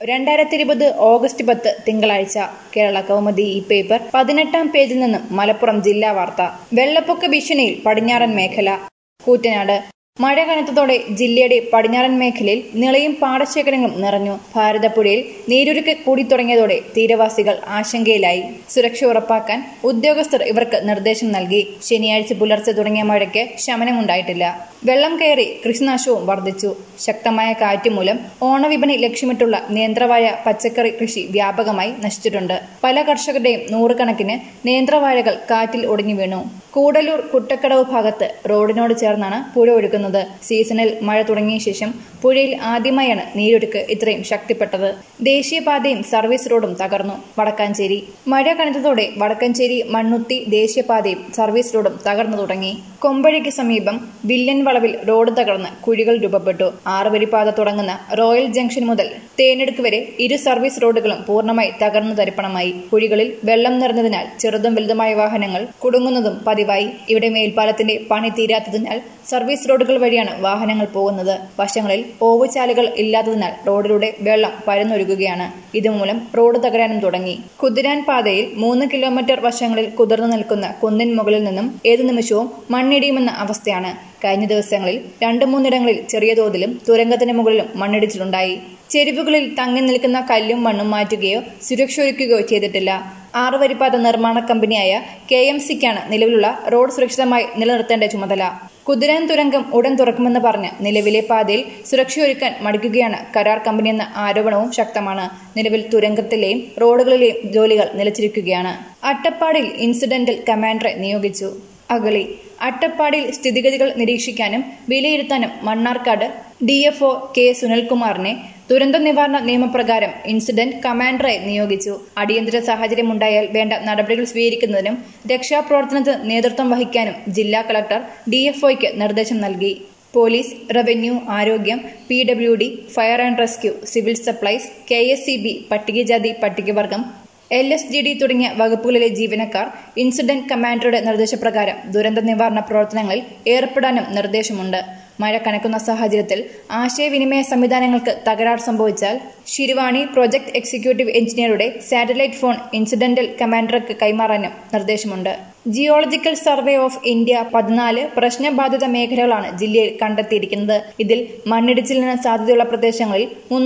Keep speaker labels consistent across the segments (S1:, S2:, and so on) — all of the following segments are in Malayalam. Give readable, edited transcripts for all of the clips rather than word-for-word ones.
S1: 2020 ഓഗസ്റ്റ് 10 തിങ്കളാഴ്ച കേരള കൗമുദി ഈ പേപ്പർ 18-ാം പേജിൽ നിന്നും മലപ്പുറം ജില്ലാ വാർത്ത. വെള്ളപ്പൊക്ക ഭീഷണിയിൽ പടിഞ്ഞാറൻ മേഖല. കൂറ്റനാട്. മഴ കനത്തതോടെ ജില്ലയുടെ പടിഞ്ഞാറൻ മേഖലയിൽ നിളയും പാടശേഖരങ്ങളും നിറഞ്ഞു. ഭാരതപ്പുഴയിൽ നീരൊഴുക്ക് കൂടിത്തുടങ്ങിയതോടെ തീരവാസികൾ ആശങ്കയിലായി. സുരക്ഷ ഉറപ്പാക്കാൻ ഉദ്യോഗസ്ഥർ ഇവർക്ക് നിർദ്ദേശം നൽകി. ശനിയാഴ്ച പുലർച്ചെ തുടങ്ങിയ മഴയ്ക്ക് ശമനമുണ്ടായിട്ടില്ല. വെള്ളം കയറി കൃഷിനാശവും വർദ്ധിച്ചു. ശക്തമായ കാറ്റ് മൂലം ഓണവിപണി ലക്ഷ്യമിട്ടുള്ള നേന്ത്രവാഴ പച്ചക്കറി കൃഷി വ്യാപകമായി നശിച്ചിട്ടുണ്ട്. പല കർഷകരുടെയും നൂറുകണക്കിന് നേന്ത്രവാഴകൾ കാറ്റിൽ ഒടിഞ്ഞു വീണു. കൂടല്ലൂർ കുട്ടക്കടവ് ഭാഗത്ത് റോഡിനോട് ചേർന്നാണ് പുഴ ഒഴുകുന്നത്. സീസണിൽ മഴ തുടങ്ങിയ ശേഷം പുഴയിൽ ആദ്യമായാണ് നീരൊഴുക്ക് ഇത്രയും ശക്തിപ്പെട്ടത്. ദേശീയപാതയും സർവീസ് റോഡും തകർന്നു. വടക്കാഞ്ചേരി. മഴ കനത്തതോടെ വടക്കഞ്ചേരി മണ്ണുത്തി ദേശീയപാതയും സർവീസ് റോഡും തകർന്നു തുടങ്ങി. കൊമ്പഴിക്ക് സമീപം വില്ലൻ വളവിൽ റോഡ് തകർന്ന് കുഴികൾ രൂപപ്പെട്ടു. 6 വരിപ്പാത തുടങ്ങുന്ന റോയൽ ജംഗ്ഷൻ മുതൽ തേനെടുക്ക് വരെ ഇരു സർവീസ് റോഡുകളും പൂർണ്ണമായി തകർന്നു തരിപ്പണമായി. കുഴികളിൽ വെള്ളം നിറഞ്ഞതിനാൽ ചെറുതും വലുതുമായ വാഹനങ്ങൾ കുടുങ്ങുന്നതും പതിവായി. ഇവിടെ മേൽപ്പാലത്തിന്റെ പണി തീരാത്തതിനാൽ സർവീസ് റോഡുകൾ വഴിയാണ് വാഹനങ്ങൾ പോകുന്നത്. വശങ്ങളിൽ ഓവുചാലുകൾ ഇല്ലാത്തതിനാൽ റോഡിലൂടെ വെള്ളം പരന്നൊഴുകുകയാണ്. ഇതുമൂലം റോഡ് തകരാനും തുടങ്ങി. കുതിരാൻ പാതയിൽ 3 കിലോമീറ്റർ വശങ്ങളിൽ കുതിർന്നു നിൽക്കുന്ന കുന്നിൻ മുകളിൽ നിന്നും ഏതു നിമിഷവും മണ്ണിടിയുമെന്ന അവസ്ഥയാണ്. കഴിഞ്ഞ ദിവസങ്ങളിൽ 2-3 ഇടങ്ങളിൽ ചെറിയ തോതിലും തുരങ്കത്തിന് മുകളിലും മണ്ണിടിച്ചിലുണ്ടായി. ചെരുവുകളിൽ തങ്ങി നിൽക്കുന്ന കല്ലും മണ്ണും മാറ്റുകയോ സുരക്ഷ ഒരുക്കുകയോ ചെയ്തിട്ടില്ല. 6 വരിപ്പാത നിർമ്മാണ കമ്പനിയായ KMCക്കാണ് നിലവിലുള്ള റോഡ് സുരക്ഷിതമായി നിലനിർത്തേണ്ട ചുമതല. കുതിരാൻ തുരങ്കം ഉടൻ തുറക്കുമെന്ന് പറഞ്ഞ് നിലവിലെ പാതയിൽ സുരക്ഷയൊരുക്കാൻ മടിക്കുകയാണ് കരാർ കമ്പനിയെന്ന ആരോപണവും ശക്തമാണ്. നിലവിൽ തുരങ്കത്തിലെയും റോഡുകളിലെയും ജോലികൾ നിലച്ചിരിക്കുകയാണ്. അട്ടപ്പാടിയിൽ ഇൻസിഡന്റൽ കമാൻഡറെ നിയോഗിച്ചു. അഗളി. അട്ടപ്പാടിയിൽ സ്ഥിതിഗതികൾ നിരീക്ഷിക്കാനും വിലയിരുത്താനും മണ്ണാർക്കാട് DFO K സുനിൽകുമാറിനെ ദുരന്ത നിവാരണ നിയമപ്രകാരം ഇൻസിഡന്റ് കമാൻഡറെ നിയോഗിച്ചു. അടിയന്തര സാഹചര്യമുണ്ടായാൽ വേണ്ട നടപടികൾ സ്വീകരിക്കുന്നതിനും രക്ഷാപ്രവർത്തനത്തിന് നേതൃത്വം വഹിക്കാനും ജില്ലാ കളക്ടർ DFOയ്ക്ക് നിർദ്ദേശം നൽകി. പോലീസ്, റവന്യൂ, ആരോഗ്യം, PWD, fire and rescue, civil supplies, KSEB, പട്ടികജാതി പട്ടികവർഗം, LSGD തുടങ്ങിയ വകുപ്പുകളിലെ ജീവനക്കാർ ഇൻസിഡന്റ് കമാൻഡറുടെ നിർദ്ദേശപ്രകാരം ദുരന്ത നിവാരണ പ്രവർത്തനങ്ങളിൽ ഏർപ്പെടാനും നിർദ്ദേശമുണ്ട്. മഴ കനക്കുന്ന സാഹചര്യത്തിൽ ആശയവിനിമയ സംവിധാനങ്ങൾക്ക് തകരാർ സംഭവിച്ചാൽ ശിരുവാണി പ്രൊജക്ട് എക്സിക്യൂട്ടീവ് എഞ്ചിനീയറുടെ സാറ്റലൈറ്റ് ഫോൺ ഇൻസിഡന്റൽ കമാൻഡർക്ക് കൈമാറാനും നിർദ്ദേശമുണ്ട്. ജിയോളജിക്കൽ സർവേ ഓഫ് ഇന്ത്യ 14 പ്രശ്നബാധിത മേഖലകളാണ് ജില്ലയിൽ കണ്ടെത്തിയിരിക്കുന്നത്. ഇതിൽ മണ്ണിടിച്ചിലിന് സാധ്യതയുള്ള പ്രദേശങ്ങളിൽ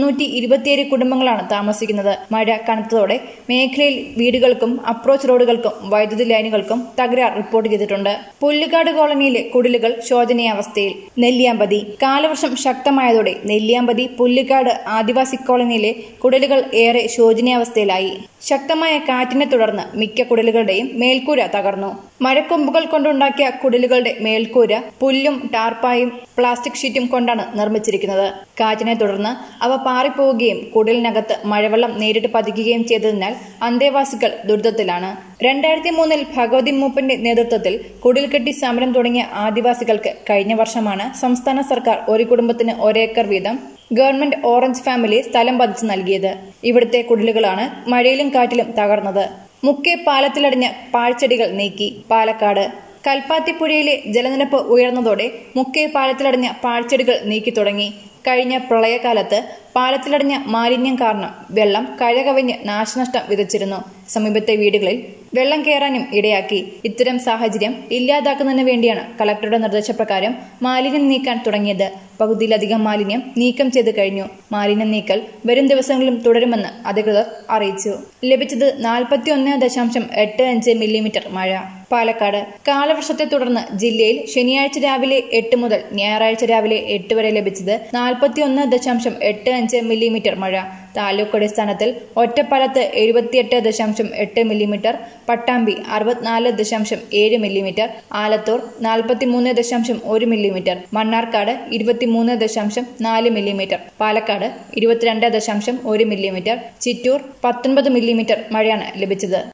S1: 327 കുടുംബങ്ങളാണ് താമസിക്കുന്നത്. മഴ കനത്തതോടെ മേഖലയിൽ വീടുകൾക്കും അപ്രോച്ച് റോഡുകൾക്കും വൈദ്യുതി ലൈനുകൾക്കും തകരാർ റിപ്പോർട്ട് ചെയ്തിട്ടുണ്ട്. പുല്ലുകാട് കോളനിയിലെ കുടിലുകൾ ശോചനീയാവസ്ഥയിൽ. നെല്ലിയാമ്പതി. കാലവർഷം ശക്തമായതോടെ നെല്ലിയാമ്പതി പുല്ലുകാട് ആദിവാസി കോളനിയിലെ കുടിലുകൾ ഏറെ ശോചനീയാവസ്ഥയിലായി. ശക്തമായ കാറ്റിനെ തുടർന്ന് മിക്ക കുടിലുകളുടെയും മേൽക്കൂര തകർന്നു. മരക്കൊമ്പുകൾ കൊണ്ടുണ്ടാക്കിയ കുടിലുകളുടെ മേൽക്കൂര പുല്ലും ടാർപ്പായും പ്ലാസ്റ്റിക് ഷീറ്റും കൊണ്ടാണ് നിർമ്മിച്ചിരിക്കുന്നത്. കാറ്റിനെ തുടർന്ന് അവ പാറിപ്പോവുകയും കുടിലിനകത്ത് മഴവെള്ളം നേരിട്ട് പതിക്കുകയും ചെയ്തതിനാൽ അന്തേവാസികൾ ദുരിതത്തിലാണ്. 2003 ഭഗവതി മൂപ്പന്റെ നേതൃത്വത്തിൽ കുടിൽ കെട്ടി സമരം തുടങ്ങിയ ആദിവാസികൾക്ക് കഴിഞ്ഞ വർഷമാണ് സംസ്ഥാന സർക്കാർ ഒരു കുടുംബത്തിന് 1 ഏക്കർ വീതം ഗവൺമെന്റ് ഓറഞ്ച് ഫാമിലി സ്ഥലം പതിച്ചു നൽകിയത്. ഇവിടുത്തെ കുടിലുകളാണ് മഴയിലും കാറ്റിലും തകർന്നത്. മുക്കെ പാലത്തിലടിഞ്ഞ പാഴ്ചെടികൾ നീക്കി. പാലക്കാട്. കൽപ്പാത്തിപ്പുഴയിലെ ജലനിരപ്പ് ഉയർന്നതോടെ മുക്കെ പാലത്തിലടിഞ്ഞ പാഴ്ചെടികൾ നീക്കി തുടങ്ങി. കഴിഞ്ഞ പ്രളയകാലത്ത് പാലത്തിലടിഞ്ഞ മാലിന്യം കാരണം വെള്ളം കഴകവിഞ്ഞ് നാശനഷ്ടം വിതച്ചിരുന്നു. സമീപത്തെ വീടുകളിൽ വെള്ളം കയറാനും ഇടയാക്കി. ഇത്തരം സാഹചര്യം ഇല്ലാതാക്കുന്നതിന് വേണ്ടിയാണ് കളക്ടറുടെ നിർദ്ദേശപ്രകാരം മാലിന്യം നീക്കാൻ തുടങ്ങിയത്. പകുതിയിലധികം മാലിന്യം നീക്കം ചെയ്ത് കഴിഞ്ഞു. മാലിന്യം നീക്കൽ വരും ദിവസങ്ങളിലും തുടരുമെന്ന് അധികൃതർ അറിയിച്ചു. ലഭിച്ചത് 41.85 മില്ലിമീറ്റർ മഴ. പാലക്കാട്. കാലവർഷത്തെ തുടർന്ന് ജില്ലയിൽ ശനിയാഴ്ച രാവിലെ 8 മുതൽ ഞായറാഴ്ച രാവിലെ 8 വരെ ലഭിച്ചത് 41.85 മില്ലിമീറ്റർ മഴ. താലൂക്ക് അടിസ്ഥാനത്തിൽ ഒറ്റപ്പാലത്ത് 78.8 millimetre, Pattambi 64.7 millimetre, Alathur 43.1 millimetre, Mannarkkad 23.4 millimetre, Palakkad 22.1 millimetre, Chittur 19 millimetre മഴയാണ് ലഭിച്ചത്.